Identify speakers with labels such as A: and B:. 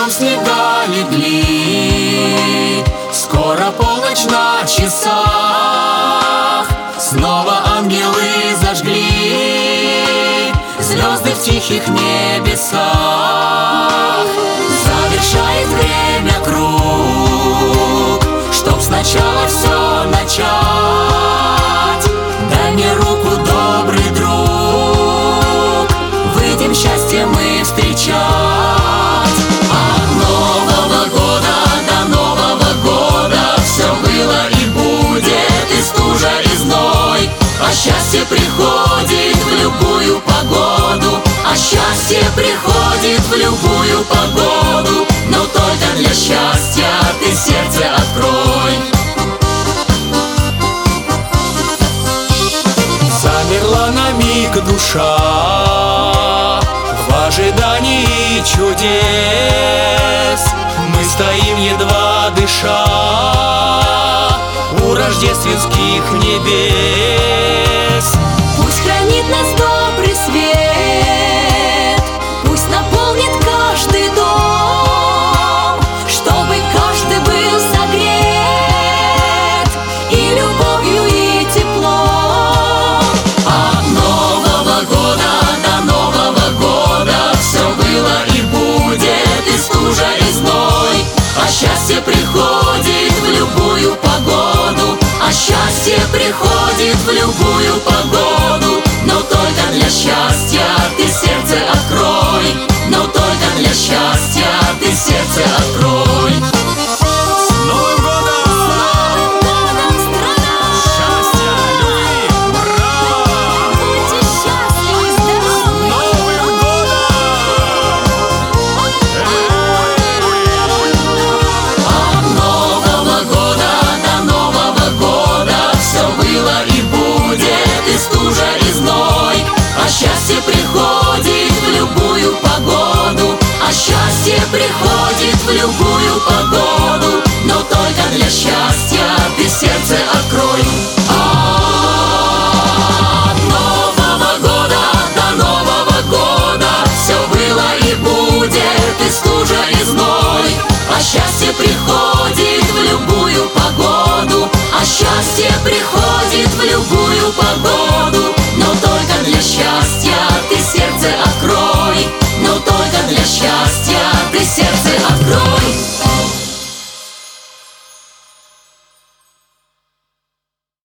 A: летом снега легли, скоро полночь на часах. Снова ангелы зажгли звезды в тихих небесах. Завершает время круг, чтоб сначала все начать. Дай мне руку, добрый друг, выйдем счастье мы встречать. От Нового года до Нового года все было и будет, и стужа, и зной. А счастье приходит в любую погоду, а счастье приходит в любую погоду. Но только для счастья ты сердце открой. Замерла на миг душа в ожидании чудес. Мы стоим, едва дыша, у рождественских небес.
B: Пусть хранит нас добрый свет, пусть наполнит каждый дом, чтобы каждый был согрет и любовью, и теплом.
A: От Нового года до Нового года все было и будет, и стужа, и зной. А счастье приходит в любую погоду, а счастье приходит в любую погоду. Но только для счастья ты сердце открой, но только для счастья ты сердце открой. С Новым годом!
B: С Новым годом, страна!
A: Счастья, любви, браво!
B: Будьте счастливы и здоровы!
A: Новым годом! От Нового года до Нового года все было и будет, и стужа, и зной. А счастье приходит в любую погоду, а счастье приходит в любую погоду. Но только для счастья ты сердце открой. От Нового года до Нового года все было и будет, и стужа, и зной. А счастье приходит в любую погоду, а счастье приходит в любую погоду. Но только для счастья ты сердце открой, но только для счастья